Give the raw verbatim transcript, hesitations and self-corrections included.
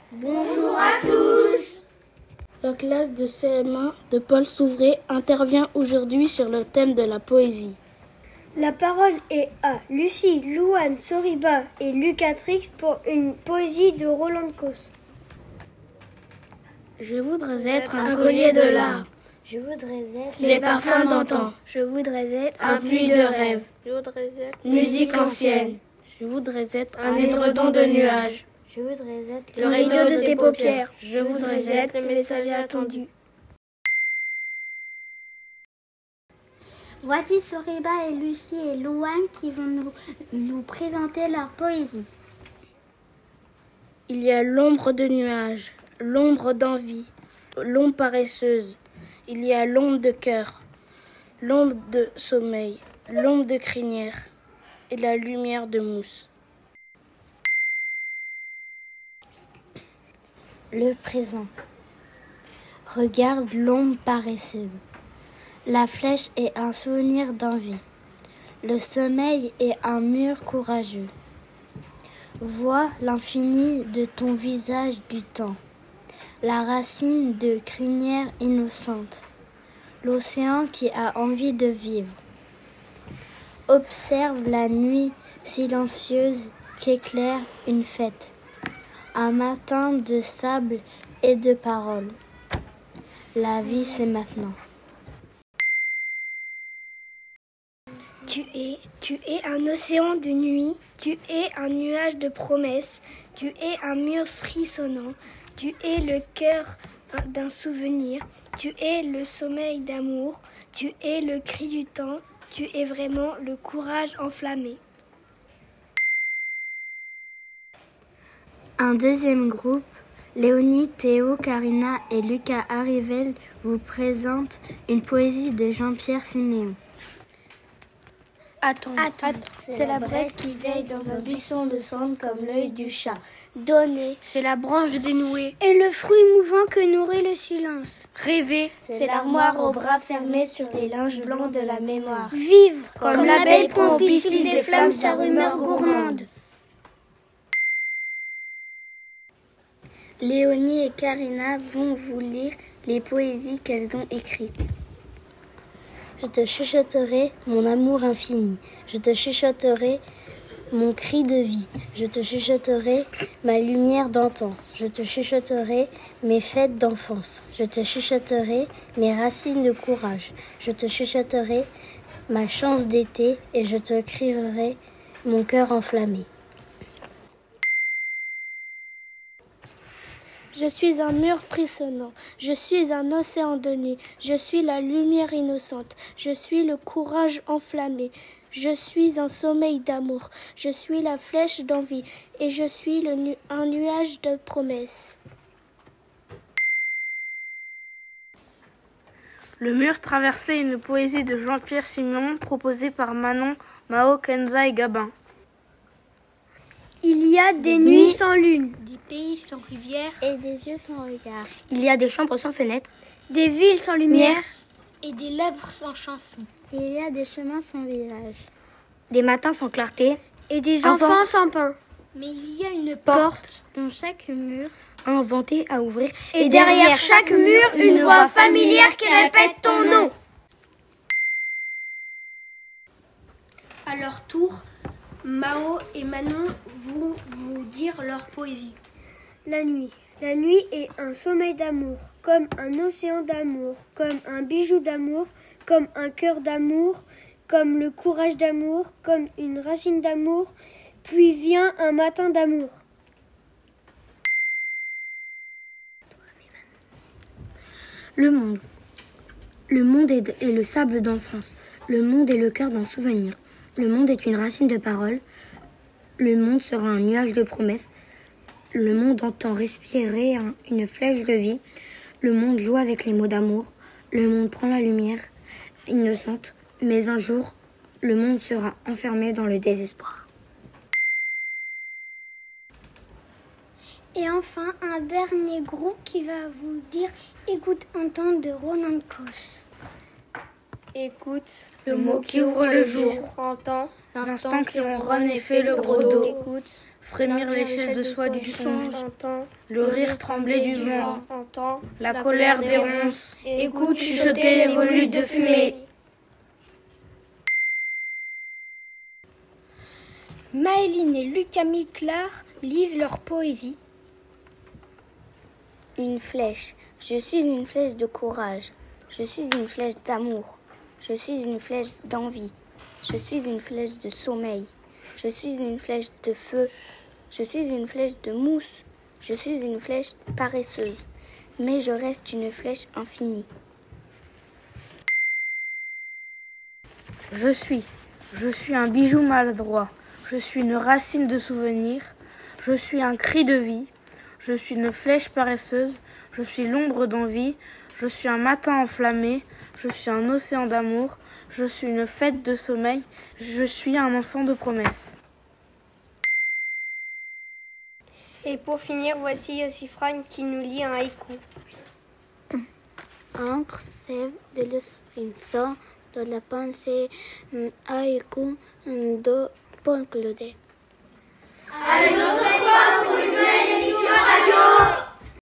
Bonjour à tous. La classe de C M un de Paul Souvray intervient aujourd'hui sur le thème de la poésie. La parole est à Lucie, Louane, Soriba et Lucatrix pour une poésie de Roland Cos. Je voudrais être un collier de l'art. Je voudrais être les parfums d'antan. Je voudrais être Un puits de rêve. Je voudrais être Musique ancienne. Je voudrais être un édredon de nuages. Je voudrais être le rideau de tes paupières. Je voudrais être le messager attendu. Voici Soriba et Lucie et Louane qui vont nous, nous présenter leur poésie. Il y a l'ombre de nuages, l'ombre d'envie, l'ombre paresseuse. Il y a l'ombre de cœur, l'ombre de sommeil, l'ombre de crinière et la lumière de mousse. Le présent. Regarde l'ombre paresseuse. La flèche est un souvenir d'envie. Le sommeil est un mur courageux. Vois l'infini de ton visage du temps. La racine de crinière innocente. L'océan qui a envie de vivre. Observe la nuit silencieuse qu'éclaire une fête. Un matin de sable et de paroles. La vie, c'est maintenant. Tu es, tu es un océan de nuit, tu es un nuage de promesses, tu es un mur frissonnant, tu es le cœur d'un souvenir, tu es le sommeil d'amour, tu es le cri du temps, tu es vraiment le courage enflammé. Un deuxième groupe, Léonie, Théo, Karina et Lucas Arrivel vous présentent une poésie de Jean-Pierre Siméon. Attendre, Attendre, c'est la braise qui veille dans un buisson de cendre comme l'œil du chat. Donner, c'est la branche dénouée. Et le fruit mouvant que nourrit le silence. Rêver, c'est l'armoire aux bras fermés sur les linges blancs de la mémoire. Vivre, comme, comme l'abeille prend au pistil des flammes sa rumeur gourmande. Léonie et Karina vont vous lire les poésies qu'elles ont écrites. Je te chuchoterai mon amour infini. Je te chuchoterai mon cri de vie. Je te chuchoterai ma lumière d'antan. Je te chuchoterai mes fêtes d'enfance. Je te chuchoterai mes racines de courage. Je te chuchoterai ma chance d'été et je te crierai mon cœur enflammé. Je suis un mur frissonnant, je suis un océan de nuit, je suis la lumière innocente, je suis le courage enflammé, je suis un sommeil d'amour, je suis la flèche d'envie et je suis le nu- un nuage de promesses. Le mur traversé, une poésie de Jean-Pierre Siméon proposée par Manon, Mao, Kenza et Gabin. Il y a des, des nuits, nuits sans lune, des pays sans rivière et des yeux sans regard. Il y a des chambres sans fenêtres, des villes sans lumière et des lèvres sans chanson. Il y a des chemins sans village, des matins sans clarté et des enfants, enfants sans pain. Mais il y a une porte, porte dans chaque mur inventée à ouvrir et, et derrière, derrière chaque mur une voix familière qui répète ton nom. À leur tour, Mao et Manon vont vous dire leur poésie. La nuit. La nuit est un sommeil d'amour, comme un océan d'amour, comme un bijou d'amour, comme un cœur d'amour, comme le courage d'amour, comme une racine d'amour, puis vient un matin d'amour. Le monde. Le monde est le sable d'enfance. Le monde est le cœur d'un souvenir. Le monde est une racine de parole. Le monde sera un nuage de promesses. Le monde entend respirer une flèche de vie. Le monde joue avec les mots d'amour. Le monde prend la lumière innocente. Mais un jour, le monde sera enfermé dans le désespoir. Et enfin, un dernier groupe qui va vous dire « Écoute, entendre » de Roland Cos. Écoute, le mot qui ouvre le jour. Entends, l'instant qui ronronne et fait le gros dos. Écoute, frémir l'échelle de soie du songe, le rire trembler du vent, la colère des ronces, écoute chuchoter les volutes de fumée. Maëline et Lucamie Clare lisent leur poésie. Une flèche. Je suis une flèche de courage. Je suis une flèche d'amour. Je suis une flèche d'envie. Je suis une flèche de sommeil. Je suis une flèche de feu. Je suis une flèche de mousse. Je suis une flèche paresseuse. Mais je reste une flèche infinie. Je suis. Je suis un bijou maladroit. Je suis une racine de souvenirs. Je suis un cri de vie. Je suis une flèche paresseuse. Je suis l'ombre d'envie. Je suis un matin enflammé. Je suis un océan d'amour. Je suis une fête de sommeil. Je suis un enfant de promesse. Et pour finir, voici Yossifrane qui nous lit un haïku. Encre sève de l'esprit, sort de la pensée, haïku de Paul Claudet. Avec notre